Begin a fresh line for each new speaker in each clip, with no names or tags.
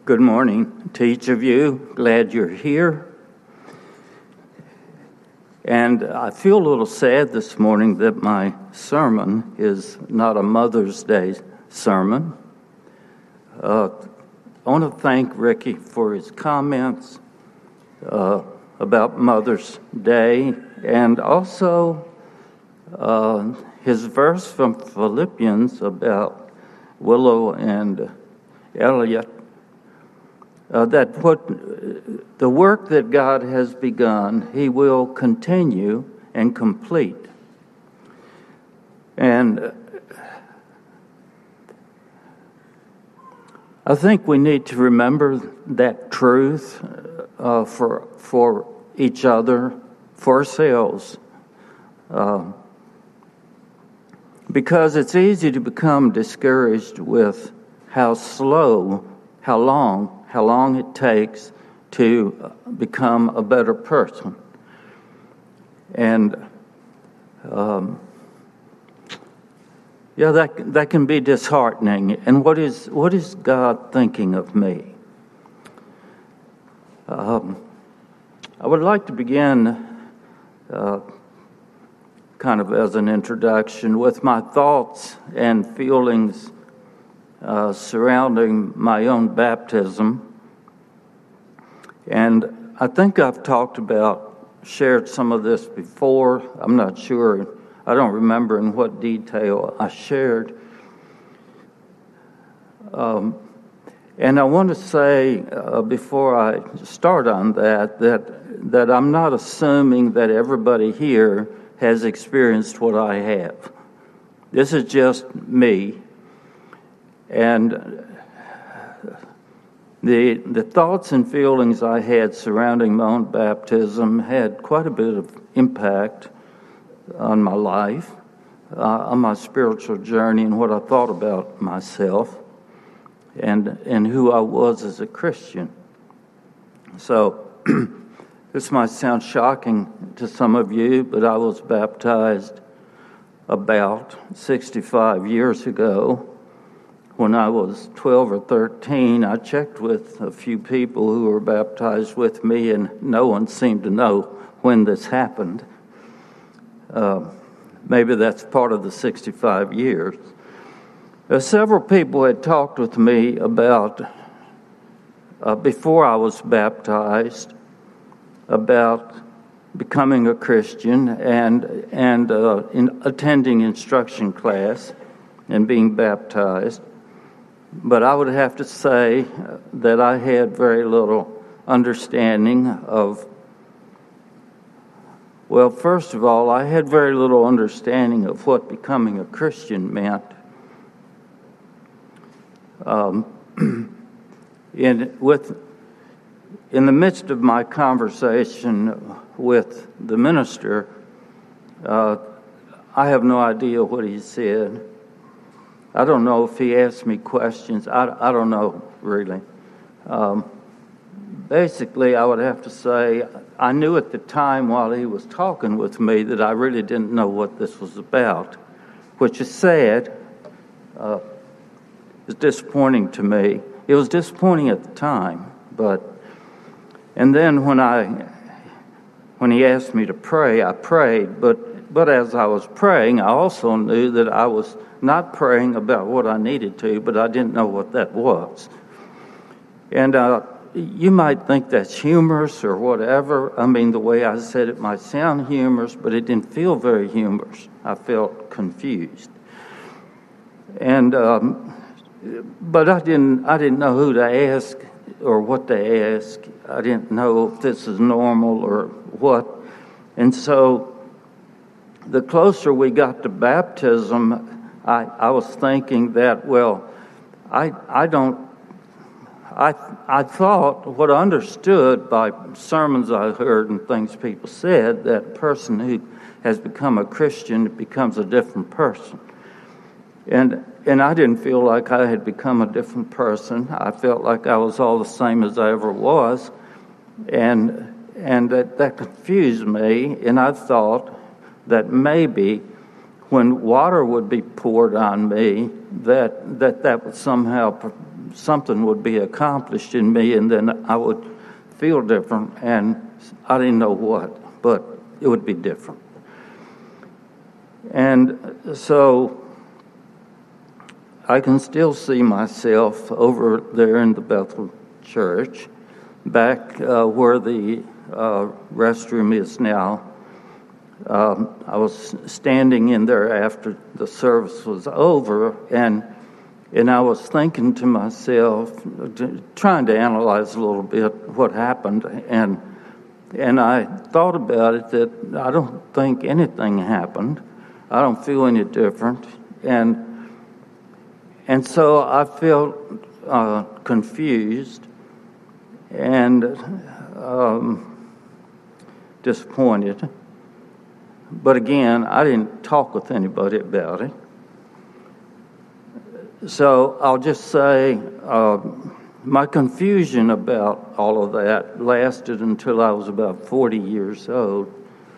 Good morning to each of you. Glad you're here. And I feel a little sad this morning that my sermon is not a Mother's Day sermon. I want to thank Ricky for his comments about Mother's Day, and also his verse from Philippians about Willow and Elliot. That what the work that God has begun, He will continue and complete. And I think we need to remember that truth for each other, for ourselves, because it's easy to become discouraged with how long it takes to become a better person. And that can be disheartening. And what is God thinking of me? I would like to begin kind of as an introduction with my thoughts and feelings surrounding my own baptism. And I think I've shared some of this before. I'm not sure. I don't remember in what detail I shared. And I want to say before I start on that I'm not assuming that everybody here has experienced what I have. This is just me. And the thoughts and feelings I had surrounding my own baptism had quite a bit of impact on my life, on my spiritual journey, and what I thought about myself and who I was as a Christian. So this might sound shocking to some of you, but I was baptized about 65 years ago. When I was 12 or 13, I checked with a few people who were baptized with me, and no one seemed to know when this happened. Maybe that's part of the 65 years. Several people had talked with me about, before I was baptized, about becoming a Christian and in attending instruction class and being baptized. But I would have to say that I had very little understanding of, well, first of all, I had very little understanding of what becoming a Christian meant. In the midst of my conversation with the minister, I have no idea what he said. I don't know if he asked me questions. I don't know, really. Basically, I would have to say I knew at the time while he was talking with me that I really didn't know what this was about, which is sad. It's disappointing to me. It was disappointing at the time, and then when he asked me to pray, I prayed, but as I was praying, I also knew that I was not praying about what I needed to, but I didn't know what that was. And you might think that's humorous or whatever. I mean, the way I said it might sound humorous, but it didn't feel very humorous. I felt confused. And but I didn't know who to ask or what to ask. I didn't know if this is normal or what. And so the closer we got to baptism, I was thinking that, well, I thought what I understood by sermons I heard and things people said, that a person who has become a Christian becomes a different person. And I didn't feel like I had become a different person. I felt like I was all the same as I ever was. And that confused me, and I thought that maybe when water would be poured on me, that would somehow, something would be accomplished in me, and then I would feel different, and I didn't know what, but it would be different. And so I can still see myself over there in the Bethel Church, back where the restroom is now. I was standing in there after the service was over, and I was thinking to myself, trying to analyze a little bit what happened, and I thought about it, that I don't think anything happened. I don't feel any different, and so I felt confused and disappointed. But again, I didn't talk with anybody about it. So I'll just say my confusion about all of that lasted until I was about 40 years old.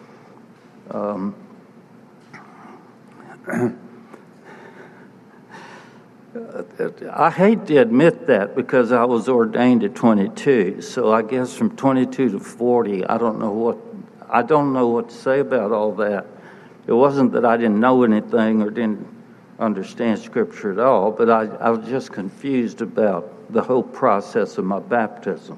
I hate to admit that, because I was ordained at 22. So I guess from 22 to 40, I don't know what to say about all that. It wasn't that I didn't know anything or didn't understand Scripture at all, but I was just confused about the whole process of my baptism.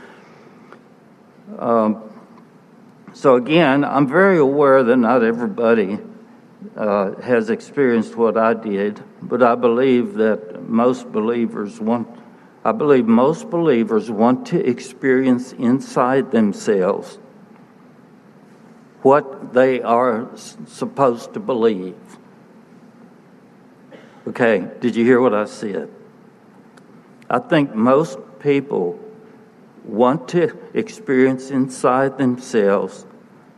So again, I'm very aware that not everybody has experienced what I did, but I believe that most believers want to experience inside themselves what they are supposed to believe. Okay, did you hear what I said? I think most people want to experience inside themselves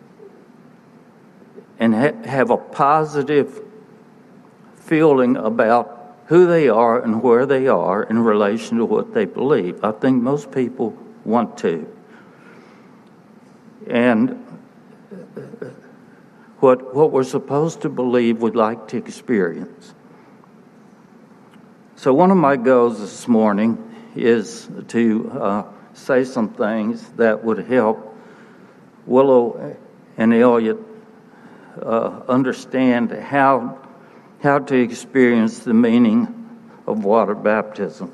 and have a positive feeling about who they are and where they are in relation to what they believe. I think most people want to. And what we're supposed to believe, we'd like to experience. So one of my goals this morning is to say some things that would help Willow and Elliot understand how to experience the meaning of water baptism.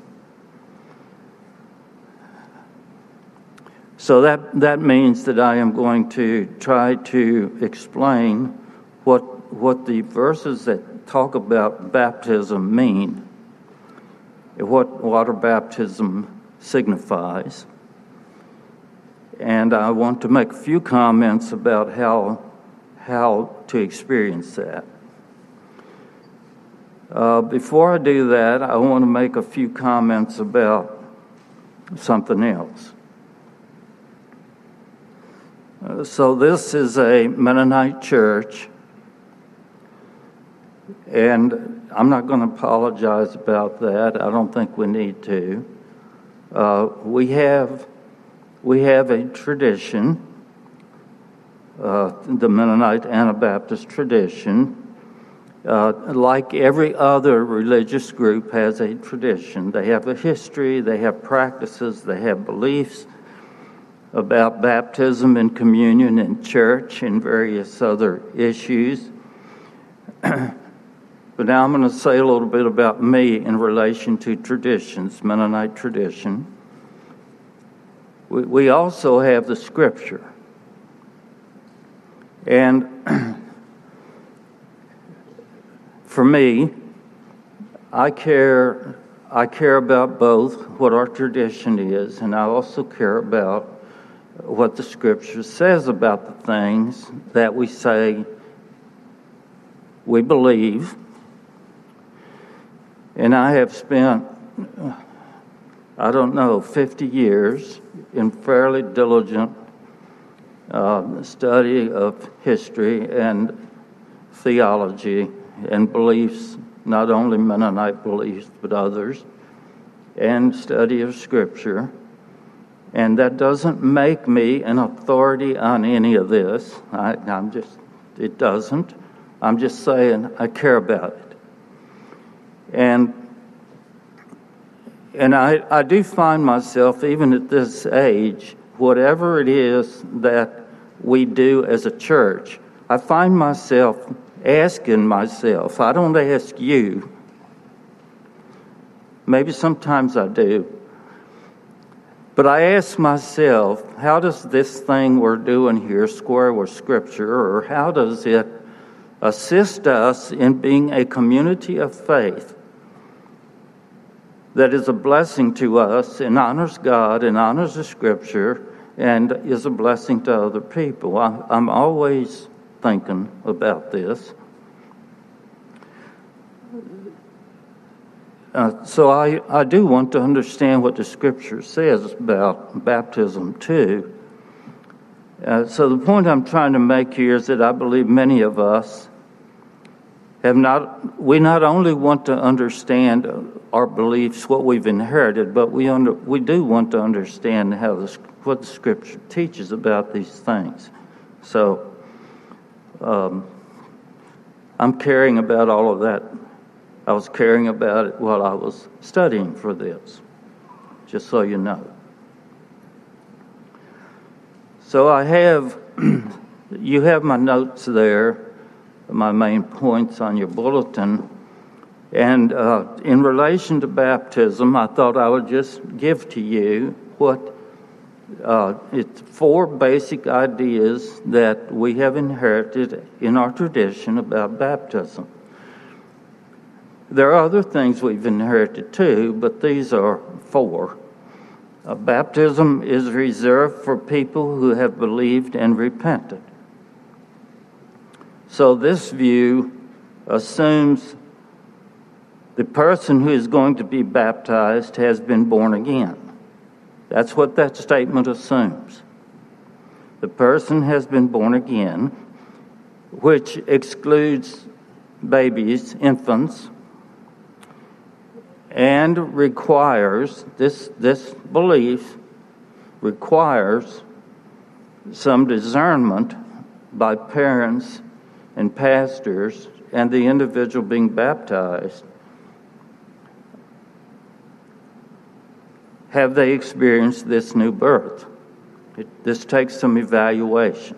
So that means that I am going to try to explain what the verses that talk about baptism mean, what water baptism signifies. And I want to make a few comments about how to experience that. Before I do that, I want to make a few comments about something else. So this is a Mennonite church, and I'm not going to apologize about that. I don't think we need to. We have a tradition, the Mennonite Anabaptist tradition. Like every other religious group has a tradition. They have a history, they have practices, they have beliefs about baptism and communion in church and various other issues. But now I'm going to say a little bit about me in relation to traditions, Mennonite tradition. We also have the Scripture. And for me, I care about both what our tradition is, and I also care about what the Scripture says about the things that we say we believe. And I have spent, 50 years in fairly diligent study of history and theology and beliefs, not only Mennonite beliefs, but others, and study of Scripture. And that doesn't make me an authority on any of this. It doesn't. I'm just saying I care about it. And I do find myself, even at this age, whatever it is that we do as a church, I find myself asking myself, I don't ask you, maybe sometimes I do, but I ask myself, how does this thing we're doing here square with Scripture, or how does it assist us in being a community of faith that is a blessing to us and honors God and honors the Scripture and is a blessing to other people? I'm always thinking about this. So I do want to understand what the Scripture says about baptism too. So the point I'm trying to make here is that I believe many of us we not only want to understand our beliefs, what we've inherited, but we do want to understand what the Scripture teaches about these things. So I'm caring about all of that. I was caring about it while I was studying for this, just so you know. So you have my notes there, my main points on your bulletin. And in relation to baptism, I thought I would just give to you it's 4 basic ideas that we have inherited in our tradition about baptism. There are other things we've inherited too, but these are 4. Baptism is reserved for people who have believed and repented. So this view assumes the person who is going to be baptized has been born again. That's what that statement assumes. The person has been born again, which excludes babies, infants, and requires, this belief requires some discernment by parents and pastors and the individual being baptized. Have they experienced this new birth? This takes some evaluation.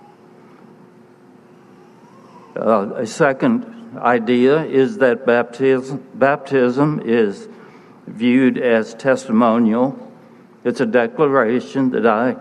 A second idea is that baptism is viewed as testimonial. It's a declaration that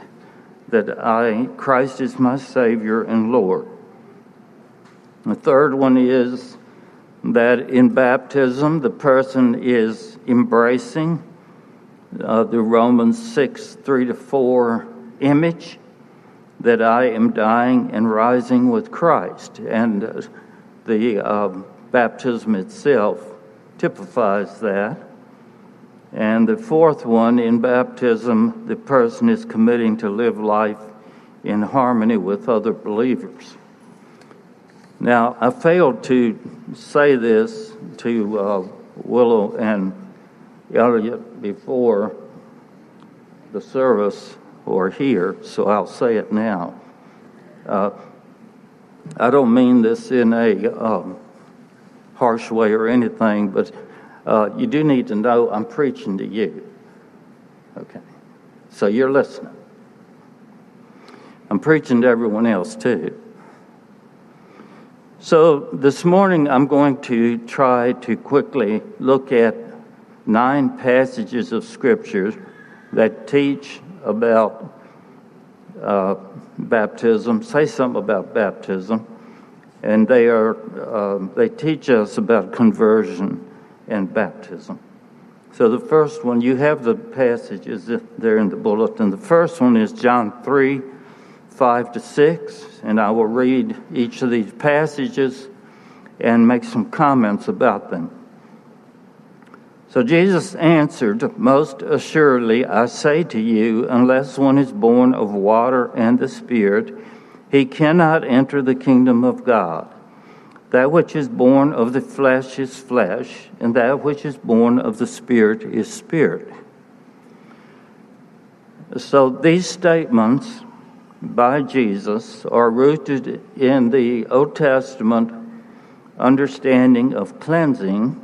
Christ is my Savior and Lord. The third one is that in baptism the person is embracing the Romans 6:3-4 image that I am dying and rising with Christ. And the baptism itself typifies that. And the fourth one, in baptism, the person is committing to live life in harmony with other believers. Now, I failed to say this to Willow and Elliot before the service or here, so I'll say it now. I don't mean this in a harsh way or anything, but you do need to know I'm preaching to you. Okay, so you're listening. I'm preaching to everyone else too. So this morning I'm going to try to quickly look at 9 passages of Scripture that teach about baptism, say something about baptism, and they teach us about conversion and baptism. So the first one, you have the passages there in the bulletin. The first one is John 3:5-6, and I will read each of these passages and make some comments about them. So Jesus answered, "Most assuredly I say to you, unless one is born of water and the Spirit, he cannot enter the kingdom of God. That which is born of the flesh is flesh, and that which is born of the Spirit is spirit." So these statements by Jesus are rooted in the Old Testament understanding of cleansing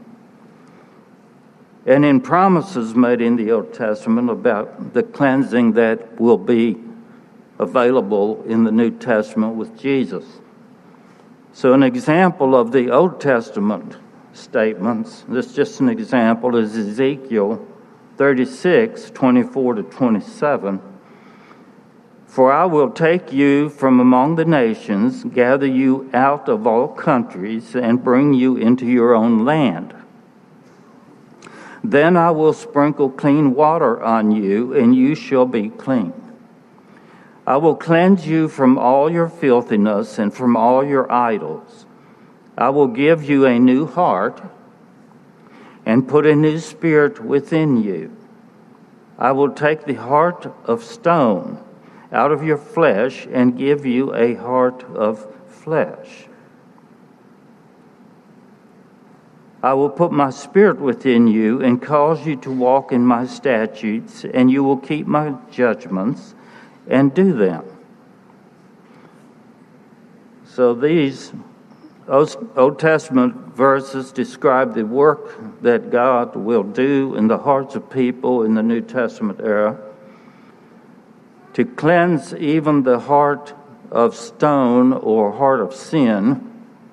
and in promises made in the Old Testament about the cleansing that will be available in the New Testament with Jesus. So an example of the Old Testament statements, this is just an example, is Ezekiel 36:24-27. For I will take you from among the nations, gather you out of all countries, and bring you into your own land. Then I will sprinkle clean water on you, and you shall be clean. I will cleanse you from all your filthiness and from all your idols. I will give you a new heart and put a new spirit within you. I will take the heart of stone out of your flesh and give you a heart of flesh. I will put my spirit within you and cause you to walk in my statutes, and you will keep my judgments and do them. So these Old Testament verses describe the work that God will do in the hearts of people in the New Testament era to cleanse even the heart of stone or heart of sin.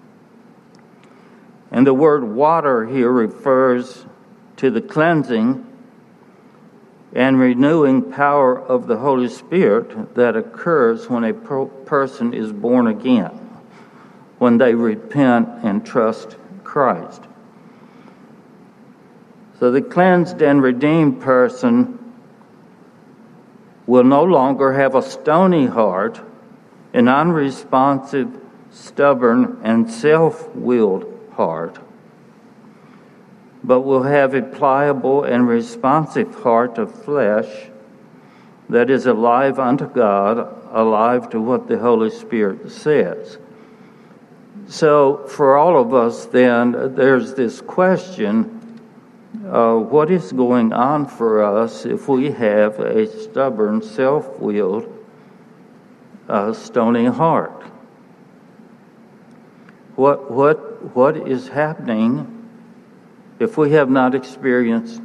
And the word water here refers to the cleansing and renewing power of the Holy Spirit that occurs when a person is born again, when they repent and trust Christ. So the cleansed and redeemed person will no longer have a stony heart, an unresponsive, stubborn, and self-willed heart, but will have a pliable and responsive heart of flesh that is alive unto God, alive to what the Holy Spirit says. So for all of us then, there's this question, what is going on for us if we have a stubborn, self-willed, stony heart? What is happening if we have not experienced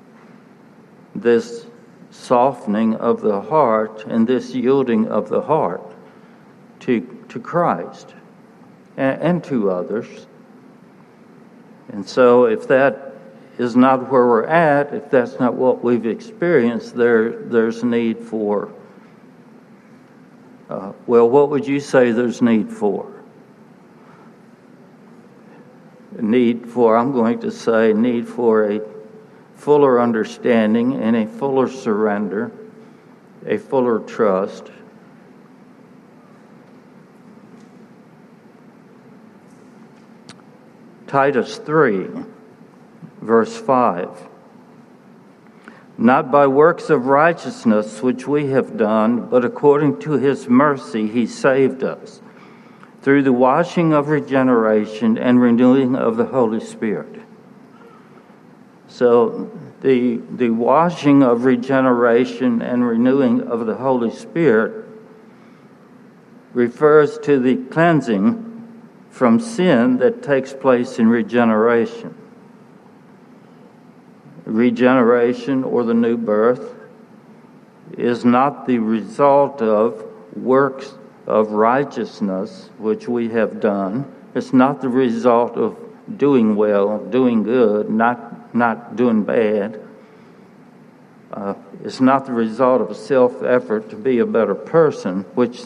this softening of the heart and this yielding of the heart to Christ and to others? And so if that is not where we're at, if that's not what we've experienced, there's need for, what would you say there's need for? Need for a fuller understanding and a fuller surrender, a fuller trust. Titus 3, verse 5. Not by works of righteousness which we have done, but according to his mercy he saved us, through the washing of regeneration and renewing of the Holy Spirit. So the washing of regeneration and renewing of the Holy Spirit refers to the cleansing from sin that takes place in regeneration. Regeneration, or the new birth, is not the result of works of righteousness which we have done. It's not the result of doing well, doing good, not doing bad. It's not the result of a self-effort to be a better person, which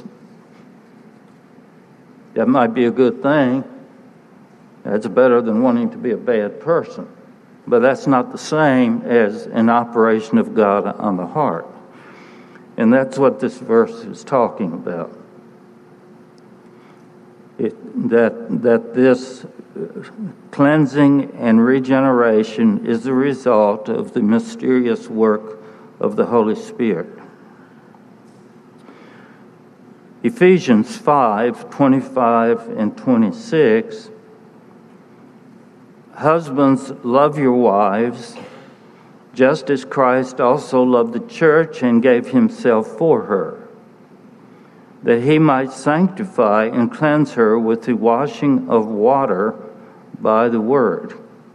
that might be a good thing. That's better than wanting to be a bad person. But that's not the same as an operation of God on the heart. And that's what this verse is talking about. That this cleansing and regeneration is the result of the mysterious work of the Holy Spirit. Ephesians 5:25 and 26. Husbands, love your wives, just as Christ also loved the church and gave himself for her, that he might sanctify and cleanse her with the washing of water by the word.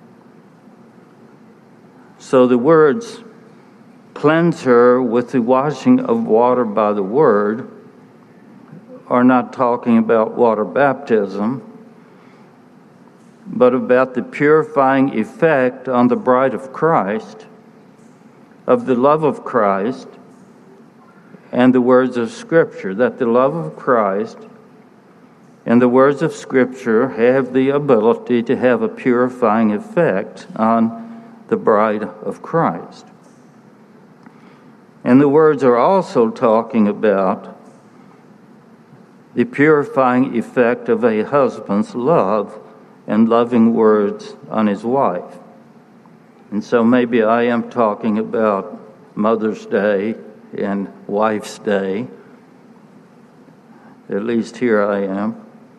So the words, cleanse her with the washing of water by the word, are not talking about water baptism, but about the purifying effect on the bride of Christ, of the love of Christ, and the words of Scripture, that the love of Christ and the words of Scripture have the ability to have a purifying effect on the bride of Christ. And the words are also talking about the purifying effect of a husband's love and loving words on his wife. And so maybe I am talking about Mother's Day and Wife's Day. At least here I am.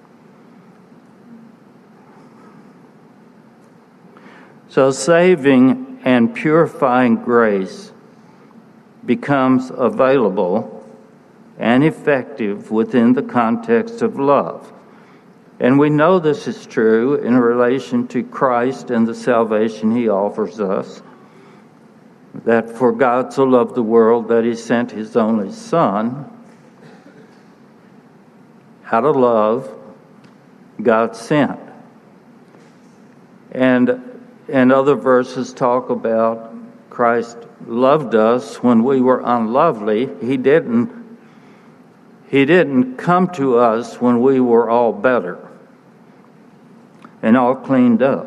So saving and purifying grace becomes available and effective within the context of love. And we know this is true in relation to Christ and the salvation he offers us, that for God so loved the world that he sent his only Son. Out of love, God sent. And other verses talk about Christ loved us when we were unlovely. He didn't come to us when we were all better and all cleaned up.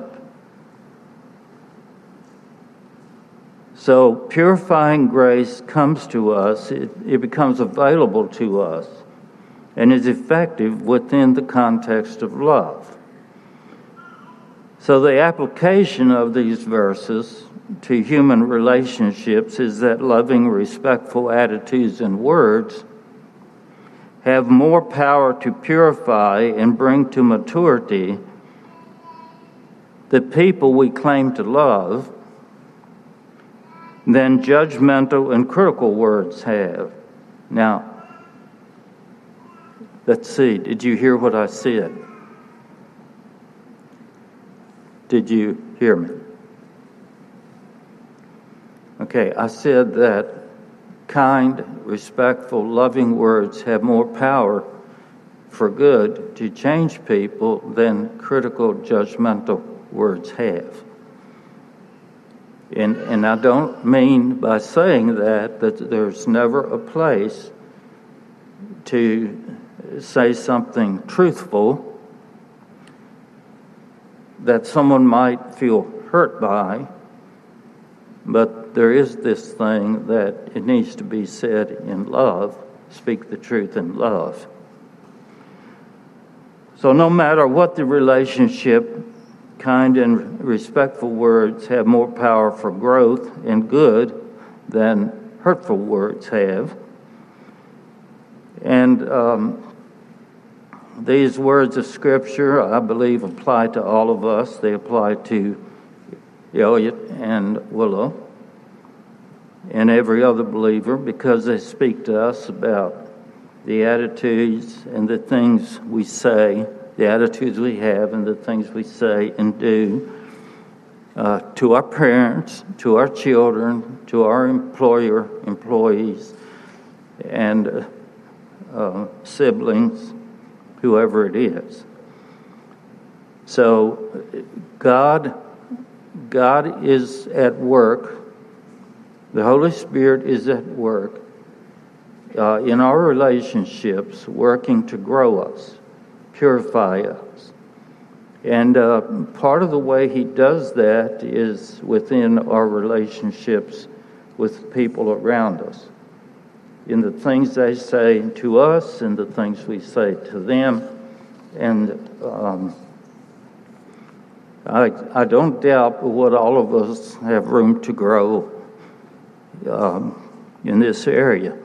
So purifying grace comes to us, it becomes available to us, and is effective within the context of love. So the application of these verses to human relationships is that loving, respectful attitudes and words have more power to purify and bring to maturity the people we claim to love than judgmental and critical words have. Now, let's see, did you hear what I said? Did you hear me? Okay, I said that kind, respectful, loving words have more power for good to change people than critical, judgmental words have. And I don't mean by saying that there's never a place to say something truthful that someone might feel hurt by, but there is this thing that it needs to be said in love, speak the truth in love. So no matter what the relationship, kind and respectful words have more power for growth and good than hurtful words have. And these words of Scripture, I believe, apply to all of us. They apply to Elliot and Willow and every other believer because they speak to us about the attitudes and the things we say, the attitudes we have and the things we say and do to our parents, to our children, to our employees, and siblings, whoever it is. So God is at work. The Holy Spirit is at work in our relationships, working to grow us, purify us. And part of the way he does that is within our relationships with people around us, in the things they say to us and the things we say to them. And I don't doubt what all of us have room to grow in this area.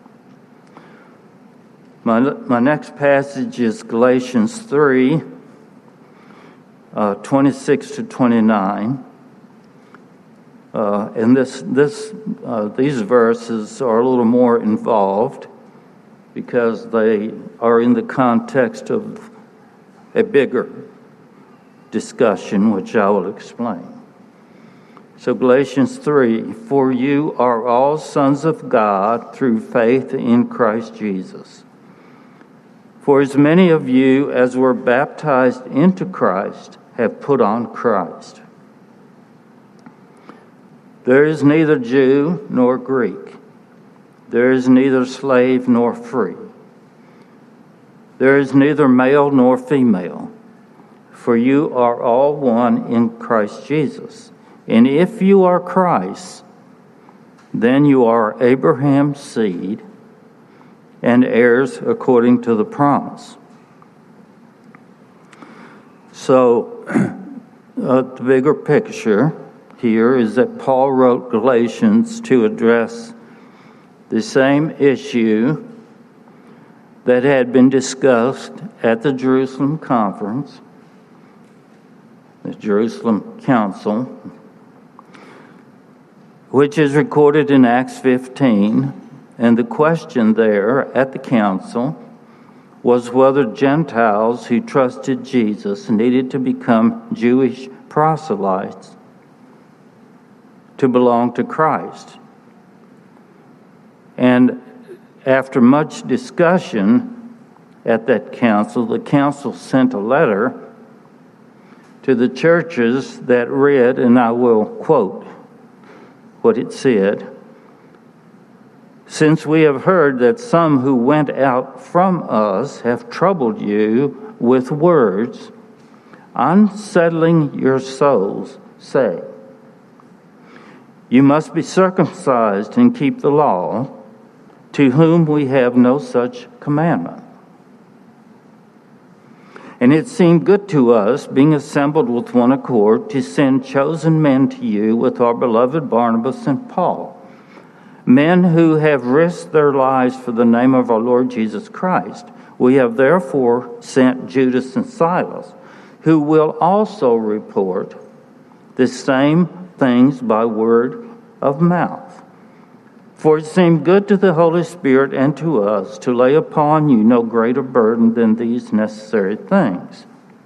My next passage is Galatians 3, 26 to 29. And these verses are a little more involved because they are in the context of a bigger discussion, which I will explain. So Galatians 3, "For you are all sons of God through faith in Christ Jesus. For as many of you as were baptized into Christ have put on Christ. There is neither Jew nor Greek. There is neither slave nor free. There is neither male nor female, for you are all one in Christ Jesus. And if you are Christ, then you are Abraham's seed and heirs according to the promise." So, the bigger picture here is that Paul wrote Galatians to address the same issue that had been discussed at the Jerusalem Conference, the Jerusalem Council, which is recorded in Acts 15, and the question there at the council was whether Gentiles who trusted Jesus needed to become Jewish proselytes to belong to Christ. And after much discussion at that council, the council sent a letter to the churches that read, and I will quote what it said: "Since we have heard that some who went out from us have troubled you with words, unsettling your souls, say, 'You must be circumcised and keep the law,' to whom we have no such commandment. And it seemed good to us, being assembled with one accord, to send chosen men to you with our beloved Barnabas and Paul, men who have risked their lives for the name of our Lord Jesus Christ. We have therefore sent Judas and Silas, who will also report the same things by word of mouth. For it seemed good to the Holy Spirit and to us to lay upon you no greater burden than these necessary things: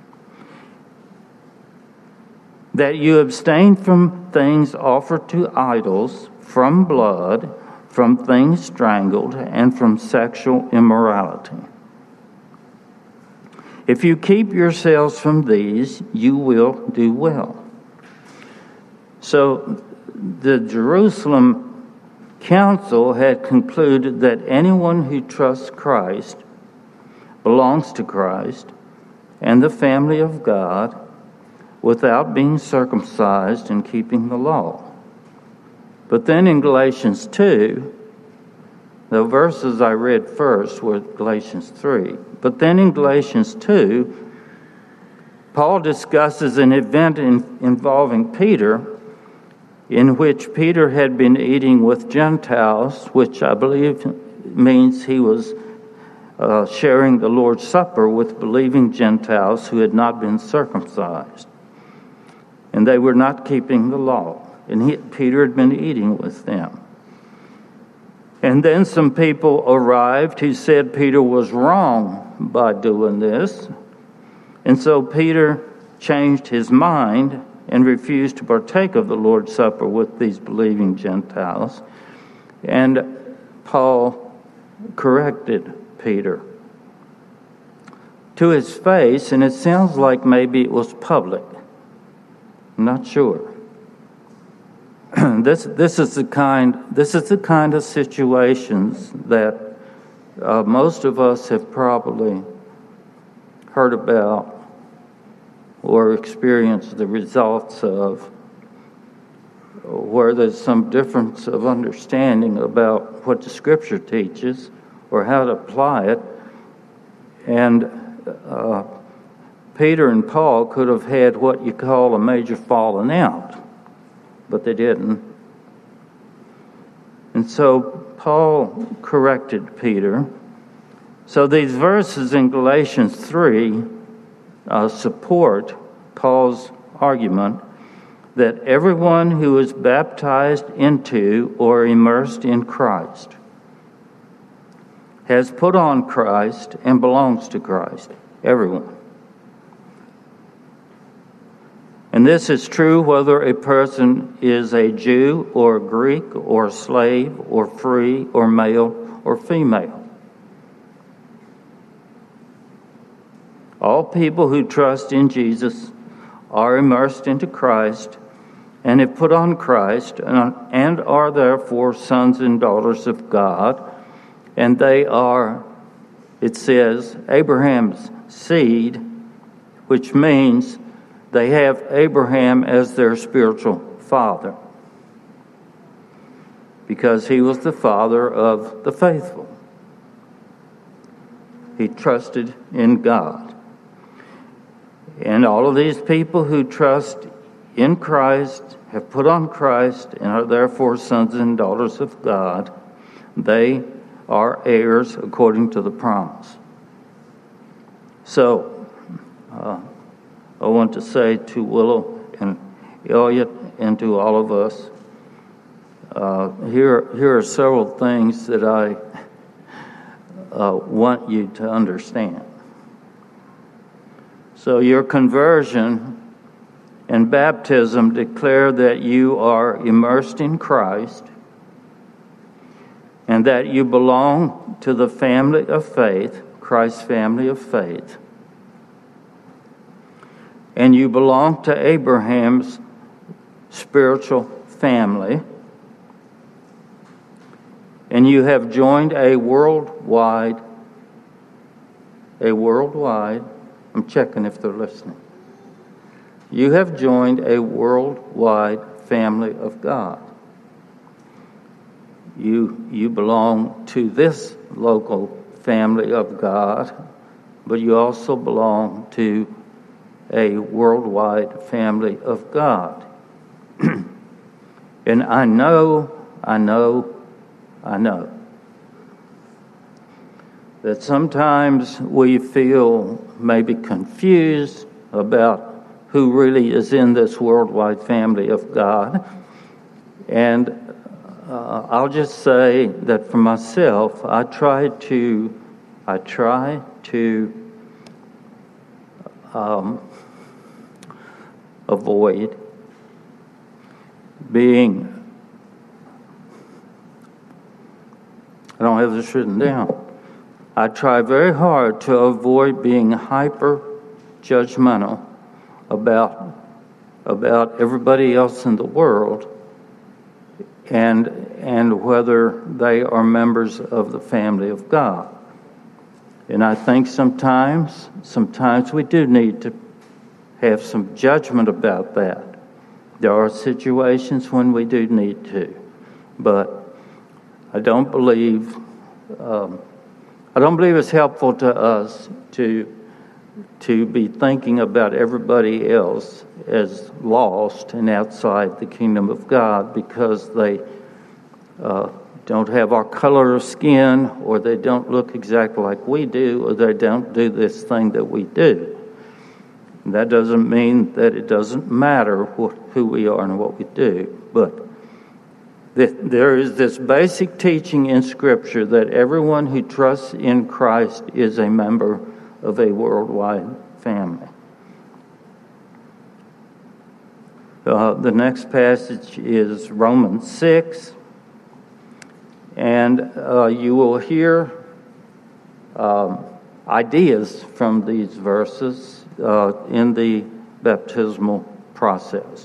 that you abstain from things offered to idols, from blood, from things strangled, and from sexual immorality. If you keep yourselves from these, you will do well." So the Jerusalem Council had concluded that anyone who trusts Christ belongs to Christ and the family of God without being circumcised and keeping the law. But then in Galatians 2, the verses I read first were Galatians 3. But then in Galatians 2, Paul discusses an event involving Peter, in which Peter had been eating with Gentiles, which I believe means he was sharing the Lord's Supper with believing Gentiles who had not been circumcised. And they were not keeping the law. And Peter had been eating with them. And then some people arrived who said Peter was wrong by doing this. And so Peter changed his mind and refused to partake of the Lord's Supper with these believing Gentiles. And Paul corrected Peter to his face, and it sounds like maybe it was public. I'm not sure. This is the kind of situations that most of us have probably heard about or experienced the results of, where there's some difference of understanding about what the Scripture teaches or how to apply it. And Peter and Paul could have had what you call a major falling out, but they didn't. And so Paul corrected Peter. So these verses in Galatians 3 support Paul's argument that everyone who is baptized into or immersed in Christ has put on Christ and belongs to Christ. Everyone. And this is true whether a person is a Jew or a Greek or a slave or free or male or female. All people who trust in Jesus are immersed into Christ and have put on Christ and are therefore sons and daughters of God. And they are, it says, Abraham's seed, which means they have Abraham as their spiritual father, because he was the father of the faithful. He trusted in God. And all of these people who trust in Christ, have put on Christ, and are therefore sons and daughters of God, they are heirs according to the promise. So, I want to say to Willow and Elliot and to all of us, here are several things that I want you to understand. So your conversion and baptism declare that you are immersed in Christ and that you belong to the family of faith, Christ's family of faith. And you belong to Abraham's spiritual family. And you have joined a worldwide, I'm checking if they're listening. You have joined a worldwide family of God. You belong to this local family of God, but you also belong to a worldwide family of God. And I know that sometimes we feel maybe confused about who really is in this worldwide family of God. And I'll just say that for myself, I try to avoid being, I don't have this written down. I try very hard to avoid being hyper judgmental about everybody else in the world and whether they are members of the family of God. And I think sometimes we do need to have some judgment about that. There are situations when we do need to, but I don't believe it's helpful to us to be thinking about everybody else as lost and outside the kingdom of God because they don't have our color of skin, or they don't look exactly like we do, or they don't do this thing that we do. And that doesn't mean that it doesn't matter who we are and what we do, but there is this basic teaching in Scripture that everyone who trusts in Christ is a member of a worldwide family. The next passage is Romans 6, and you will hear ideas from these verses in the baptismal process.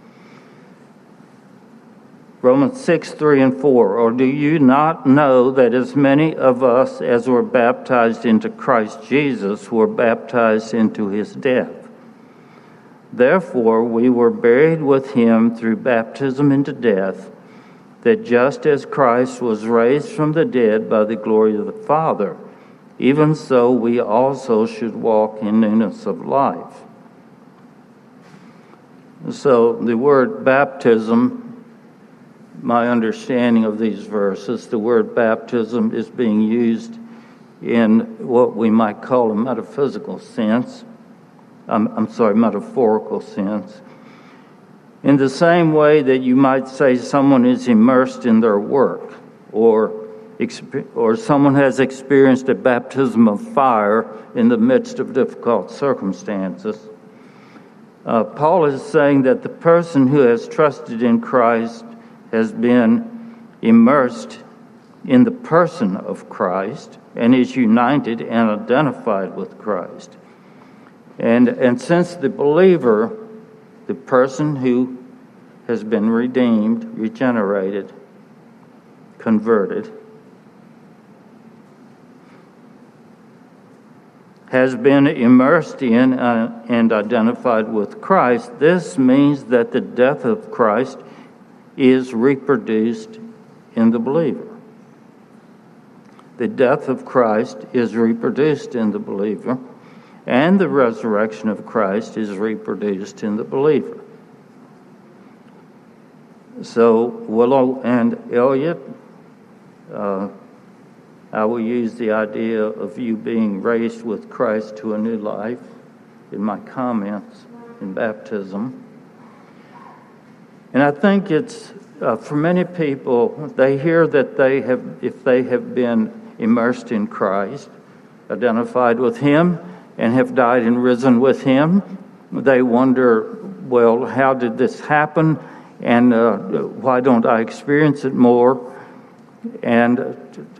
Romans 6, 3 and 4. Or do you not know that as many of us as were baptized into Christ Jesus were baptized into his death? Therefore we were buried with him through baptism into death, that just as Christ was raised from the dead by the glory of the Father, even so we also should walk in newness of life. So the word baptism, my understanding of these verses, the word baptism is being used in what we might call a metaphorical sense. In the same way that you might say someone is immersed in their work, or or someone has experienced a baptism of fire in the midst of difficult circumstances. Paul is saying that the person who has trusted in Christ has been immersed in the person of Christ and is united and identified with Christ. And since the believer, the person who has been redeemed, regenerated, converted, has been immersed in and identified with Christ, this means that the death of Christ is reproduced in the believer. The death of Christ is reproduced in the believer, and the resurrection of Christ is reproduced in the believer. So, Willow and Elliot, I will use the idea of you being raised with Christ to a new life in my comments in baptism. And I think it's, for many people, they hear that if they have been immersed in Christ, identified with Him, and have died and risen with Him, they wonder, well, how did this happen? And why don't I experience it more? And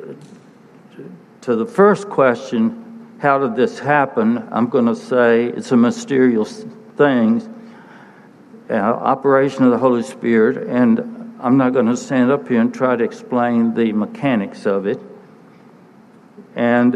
to the first question, how did this happen? I'm going to say it's a mysterious thing, operation of the Holy Spirit, and I'm not going to stand up here and try to explain the mechanics of it. And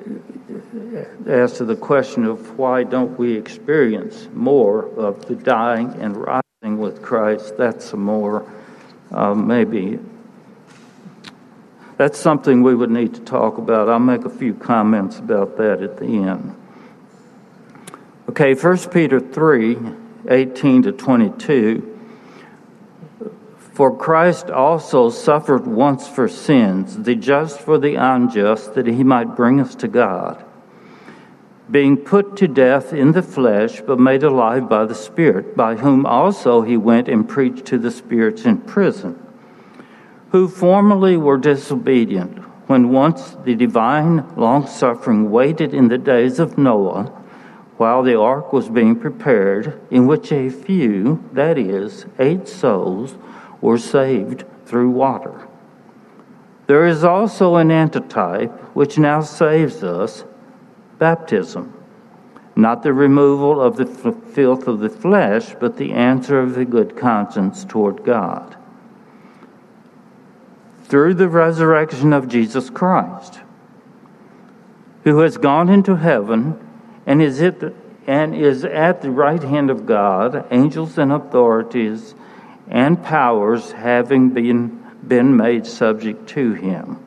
as to the question of why don't we experience more of the dying and rising with Christ, that's a more maybe that's something we would need to talk about. I'll make a few comments about that at the end. Okay, 1 Peter 3, 18 to 22. For Christ also suffered once for sins, the just for the unjust, that He might bring us to God, being put to death in the flesh, but made alive by the Spirit, by whom also He went and preached to the spirits in prison, who formerly were disobedient, when once the divine long-suffering waited in the days of Noah, while the ark was being prepared, in which a few, that is, 8 souls, were saved through water. There is also an antitype which now saves us, baptism, not the removal of the filth of the flesh, but the answer of the good conscience toward God, through the resurrection of Jesus Christ, who has gone into heaven and is at the right hand of God, angels and authorities and powers having been made subject to Him.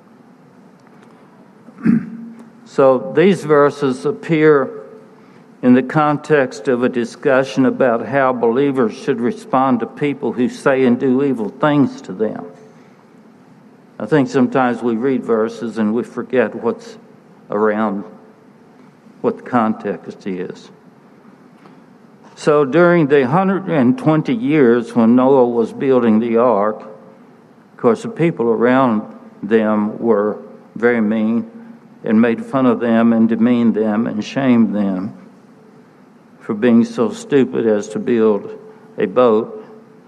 So these verses appear in the context of a discussion about how believers should respond to people who say and do evil things to them. I think sometimes we read verses and we forget what's around, what the context is. So during the 120 years when Noah was building the ark, of course the people around them were very mean and made fun of them and demeaned them and shamed them for being so stupid as to build a boat.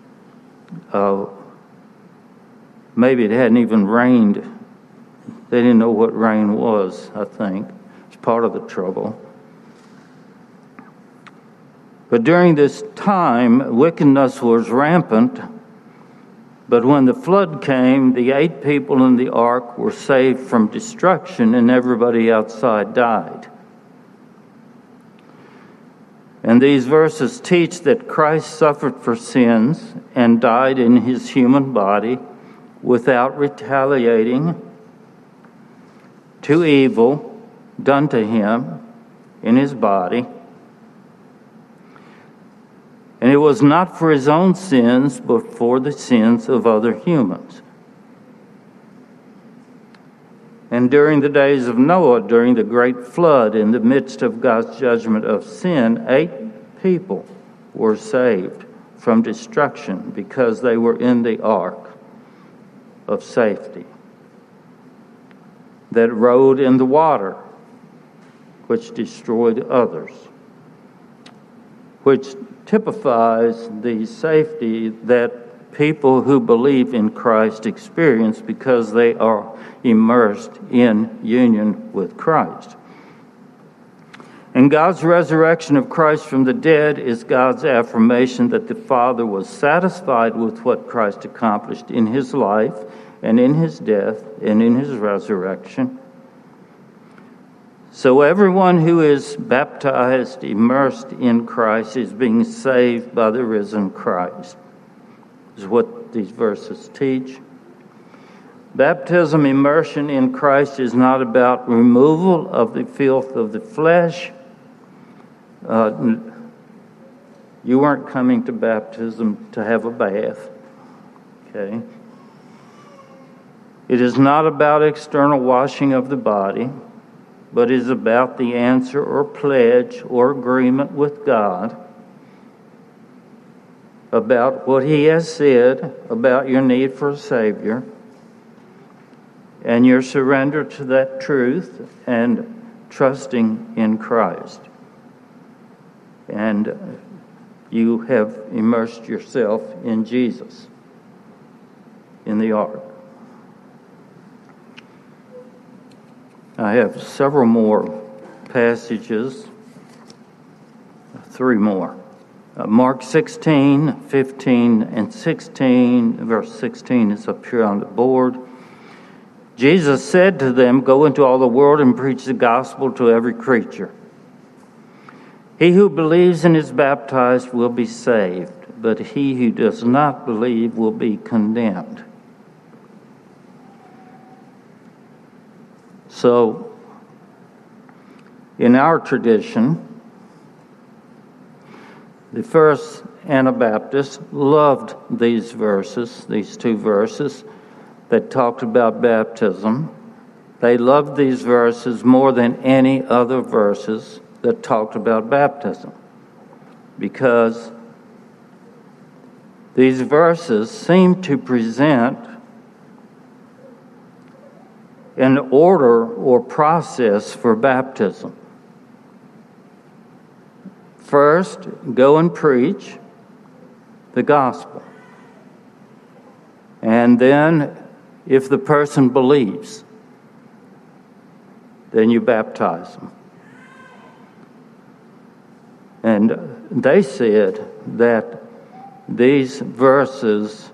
Maybe it hadn't even rained. They didn't know what rain was, I think. It's part of the trouble. But during this time, wickedness was rampant. But when the flood came, the 8 people in the ark were saved from destruction, and everybody outside died. And these verses teach that Christ suffered for sins and died in His human body without retaliating to evil done to Him in His body. And it was not for His own sins, but for the sins of other humans. And during the days of Noah, during the great flood, in the midst of God's judgment of sin, 8 people were saved from destruction because they were in the ark of safety. that rode in the water, which destroyed others, which typifies the safety that people who believe in Christ experience because they are immersed in union with Christ. And God's resurrection of Christ from the dead is God's affirmation that the Father was satisfied with what Christ accomplished in his life and in his death and in his resurrection. So everyone who is baptized, immersed in Christ, is being saved by the risen Christ, is what these verses teach. Baptism, immersion in Christ, is not about removal of the filth of the flesh. You weren't coming to baptism to have a bath, okay? It is not about external washing of the body, but is about the answer or pledge or agreement with God about what he has said about your need for a Savior and your surrender to that truth and trusting in Christ. And you have immersed yourself in Jesus, in the ark. I have several more passages, 3 more. Mark 16, 15, and 16. Verse 16 is up here on the board. Jesus said to them, "Go into all the world and preach the gospel to every creature. He who believes and is baptized will be saved, but he who does not believe will be condemned." So, in our tradition, the first Anabaptists loved these verses, these 2 verses that talked about baptism. They loved these verses more than any other verses that talked about baptism, because these verses seem to present an order or process for baptism. First, go and preach the gospel. And then, if the person believes, then you baptize them. And they said that these verses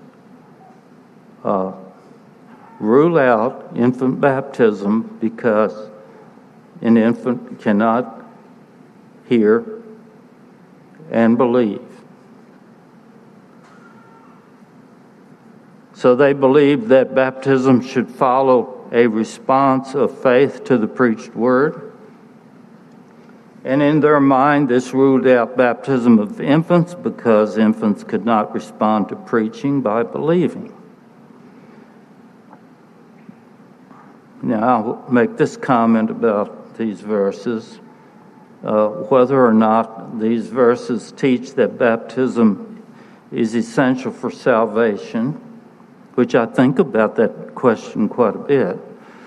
rule out infant baptism because an infant cannot hear and believe. So they believed that baptism should follow a response of faith to the preached word. And in their mind, this ruled out baptism of infants because infants could not respond to preaching by believing. Now, I'll make this comment about these verses. Whether or not these verses teach that baptism is essential for salvation, which I think about that question quite a bit,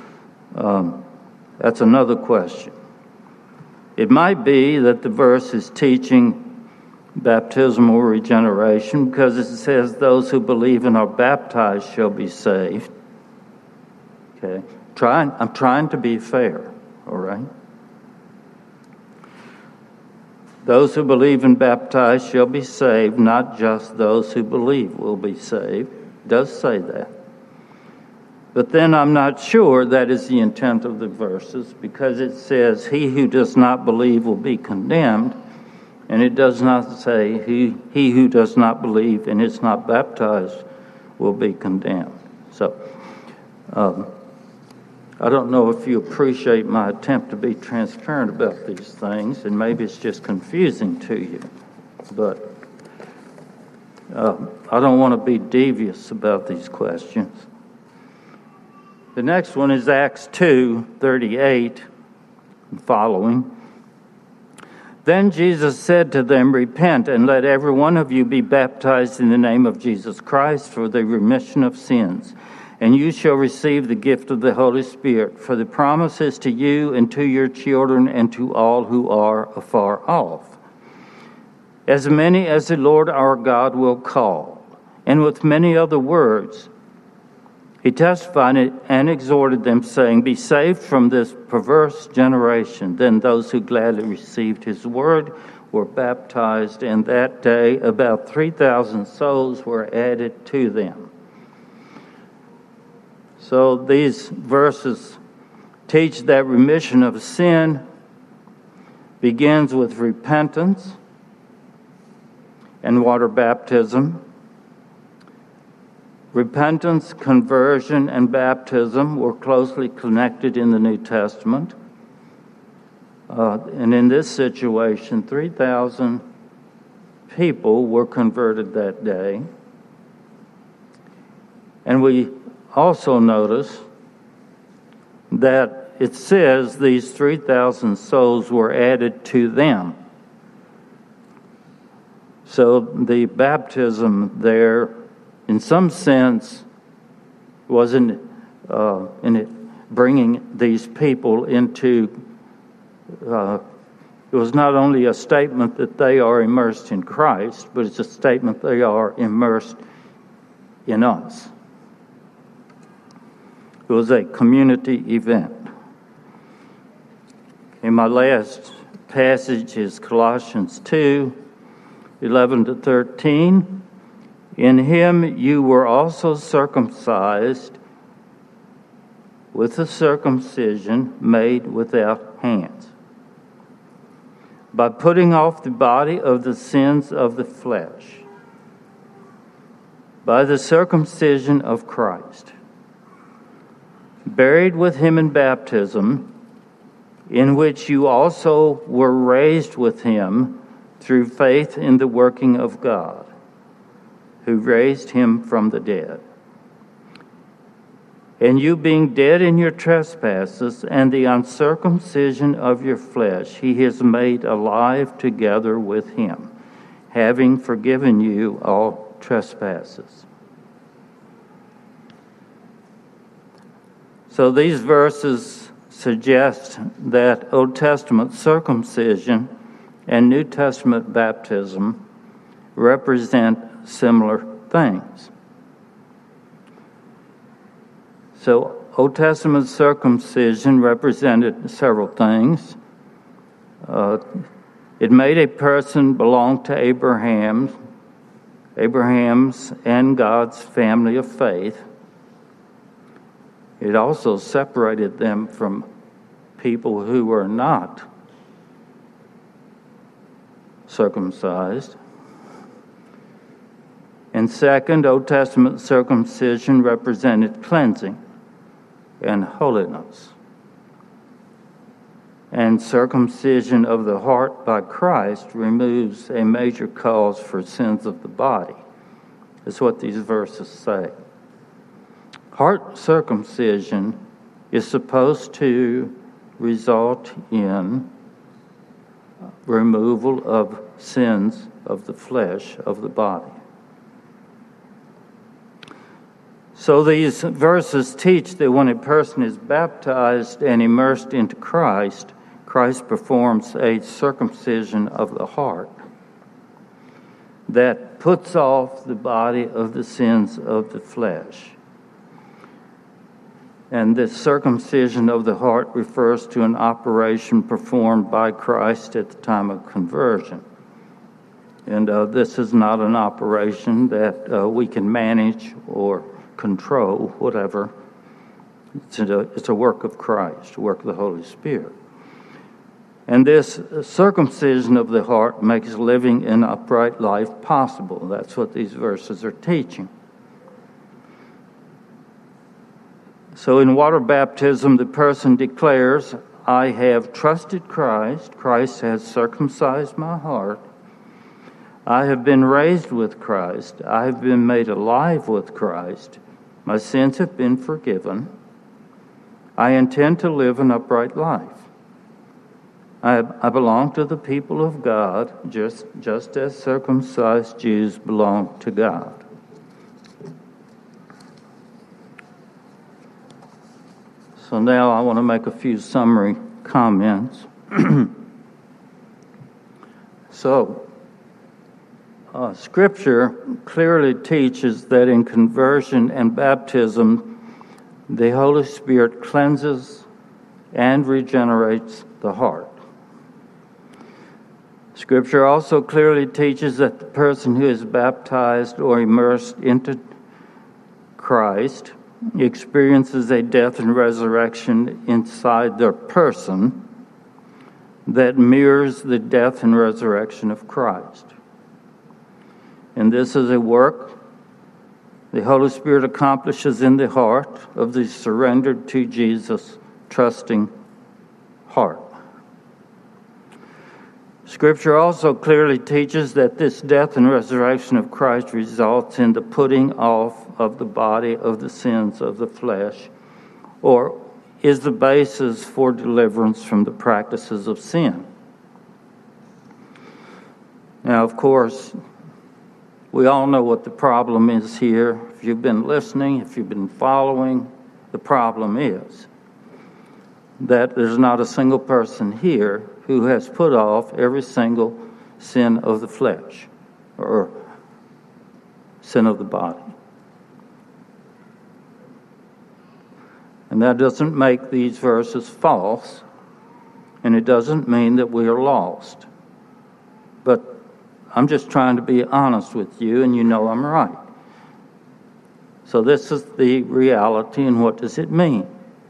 that's another question. It might be that the verse is teaching baptismal regeneration because it says those who believe and are baptized shall be saved. Okay, I'm trying to be fair, all right? Those who believe and baptize shall be saved, not just those who believe will be saved. It does say that. But then I'm not sure that is the intent of the verses, because it says, "He who does not believe will be condemned," and it does not say, he who does not believe and is not baptized will be condemned. So, I don't know if you appreciate my attempt to be transparent about these things, and maybe it's just confusing to you, but I don't want to be devious about these questions. The next one is Acts 2:38 and following. Then Jesus said to them, "Repent and let every one of you be baptized in the name of Jesus Christ for the remission of sins, and you shall receive the gift of the Holy Spirit, for the promise is to you and to your children and to all who are afar off, as many as the Lord our God will call. And with many other words, he testified and exhorted them, saying, Be saved from this perverse generation. Then those who gladly received his word were baptized, and that day about 3,000 souls were added to them. So these verses teach that remission of sin begins with repentance and water baptism. Repentance, conversion, and baptism were closely connected in the New Testament. And in this situation, 3,000 people were converted that day. And we also notice that it says these 3,000 souls were added to them. So the baptism there, in some sense, wasn't in it bringing these people into. It was not only a statement that they are immersed in Christ, but it's a statement they are immersed in us. It was a community event. And my last passage is Colossians 2:11-13. In him you were also circumcised with a circumcision made without hands, by putting off the body of the sins of the flesh, by the circumcision of Christ, buried with him in baptism, in which you also were raised with him through faith in the working of God, who raised him from the dead. And you being dead in your trespasses and the uncircumcision of your flesh, he has made alive together with him, having forgiven you all trespasses. So these verses suggest that Old Testament circumcision and New Testament baptism represent similar things. So Old Testament circumcision represented several things. It made a person belong to Abraham's and God's family of faith. It also separated them from people who were not circumcised. And second, Old Testament circumcision represented cleansing and holiness. And circumcision of the heart by Christ removes a major cause for sins of the body. That's what these verses say. Heart circumcision is supposed to result in removal of sins of the flesh, of the body. So these verses teach that when a person is baptized and immersed into Christ, Christ performs a circumcision of the heart that puts off the body of the sins of the flesh. And this circumcision of the heart refers to an operation performed by Christ at the time of conversion. And this is not an operation that we can manage or control, whatever. It's a work of Christ, a work of the Holy Spirit. And this circumcision of the heart makes living an upright life possible. That's what these verses are teaching. So in water baptism, the person declares, I have trusted Christ. Christ has circumcised my heart. I have been raised with Christ. I have been made alive with Christ. My sins have been forgiven. I intend to live an upright life. I belong to the people of God, just as circumcised Jews belong to God. So now I want to make a few summary comments. Scripture clearly teaches that in conversion and baptism, the Holy Spirit cleanses and regenerates the heart. Scripture also clearly teaches that the person who is baptized or immersed into Christ experiences a death and resurrection inside their person that mirrors the death and resurrection of Christ. And this is a work the Holy Spirit accomplishes in the heart of the surrendered to Jesus, trusting heart. Scripture also clearly teaches that this death and resurrection of Christ results in the putting off of the body of the sins of the flesh, or is the basis for deliverance from the practices of sin. Now, of course, we all know what the problem is here. If you've been listening, if you've been following, the problem is that there's not a single person here who has put off every single sin of the flesh or sin of the body. And that doesn't make these verses false, and it doesn't mean that we are lost. But I'm just trying to be honest with you, and you know I'm right. So this is the reality, and what does it mean?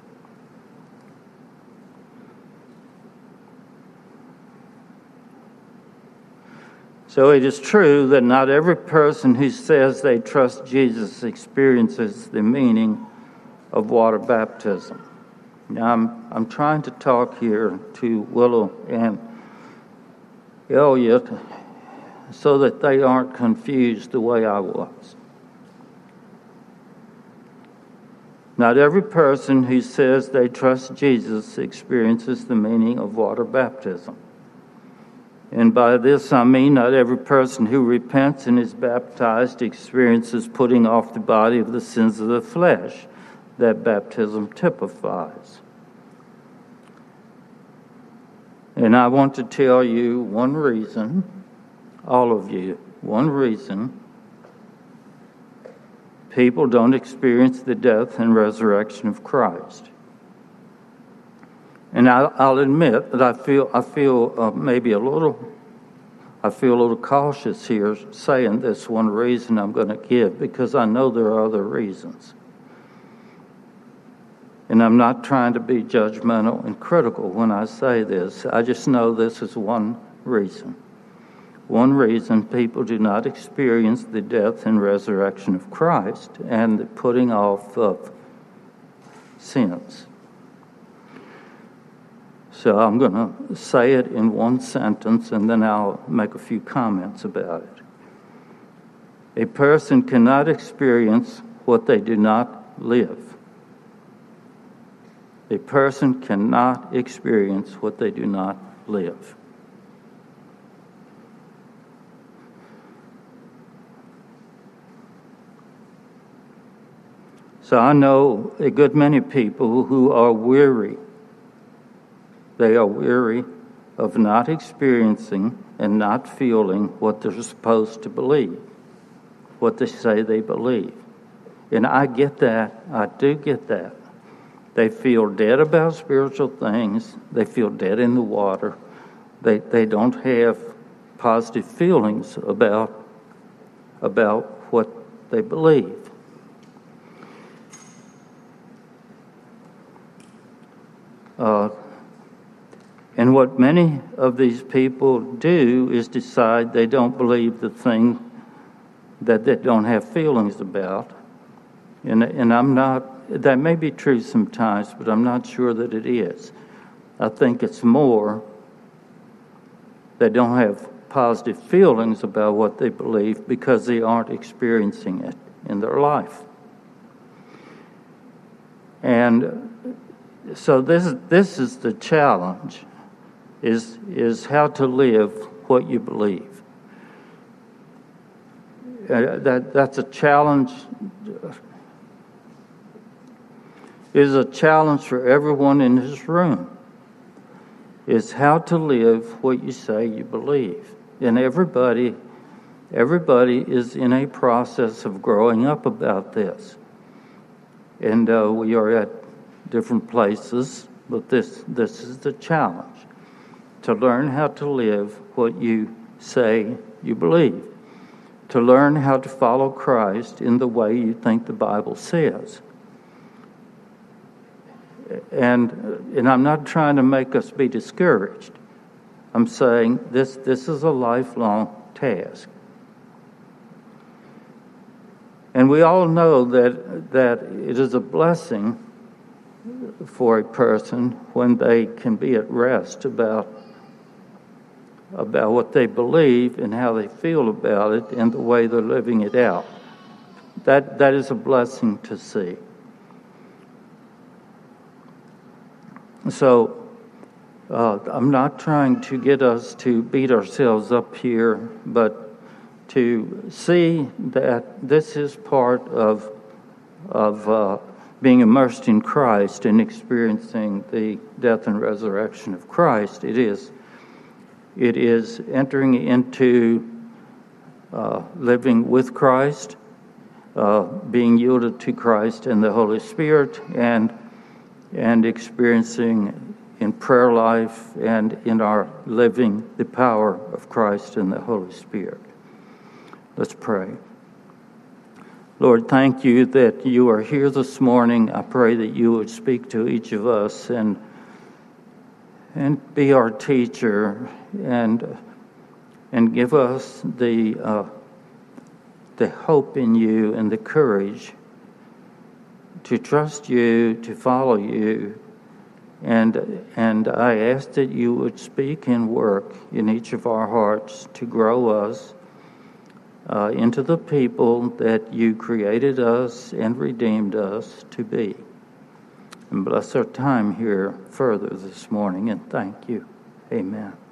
So it is true that not every person who says they trust Jesus experiences the meaning of water baptism. Now, I'm trying to talk here to Willow and Elliot so that they aren't confused the way I was. Not every person who says they trust Jesus experiences the meaning of water baptism. And by this I mean not every person who repents and is baptized experiences putting off the body of the sins of the flesh that baptism typifies. And I want to tell you one reason, all of you, one reason people don't experience the death and resurrection of Christ. And I'll admit that I feel maybe a little cautious here saying this one reason I'm going to give, because I know there are other reasons. And I'm not trying to be judgmental and critical when I say this. I just know this is one reason. One reason people do not experience the death and resurrection of Christ and the putting off of sins. So I'm going to say it in one sentence, and then I'll make a few comments about it. A person cannot experience what they do not live. A person cannot experience what they do not live. So I know a good many people who are weary. They are weary of not experiencing and not feeling what they're supposed to believe, what they say they believe. And I get that. I do get that. They feel dead about spiritual things. They feel dead in the water. They don't have positive feelings about what they believe. And what many of these people do is decide they don't believe the thing that they don't have feelings about. And I'm not, that may be true sometimes, but I'm not sure that it is. I think it's more they don't have positive feelings about what they believe because they aren't experiencing it in their life. And so this is the challenge, is how to live what you believe. That's a challenge. is a challenge for everyone in this room, is how to live what you say you believe. And everybody is in a process of growing up about this. And we are at different places, but this is the challenge, to learn how to live what you say you believe, to learn how to follow Christ in the way you think the Bible says. And I'm not trying to make us be discouraged. I'm saying this is a lifelong task. And we all know that it is a blessing for a person when they can be at rest about what they believe and how they feel about it and the way they're living it out. That is a blessing to see. So I'm not trying to get us to beat ourselves up here, but to see that this is part of being immersed in Christ and experiencing the death and resurrection of Christ. It is entering into living with Christ, being yielded to Christ and the Holy Spirit, and experiencing in prayer life and in our living the power of Christ and the Holy Spirit. Let's pray. Lord, thank you that you are here this morning. I pray that you would speak to each of us and be our teacher and give us the hope in you and the courage to trust you, to follow you. And I ask that you would speak and work in each of our hearts to grow us into the people that you created us and redeemed us to be. And bless our time here further this morning, and thank you. Amen.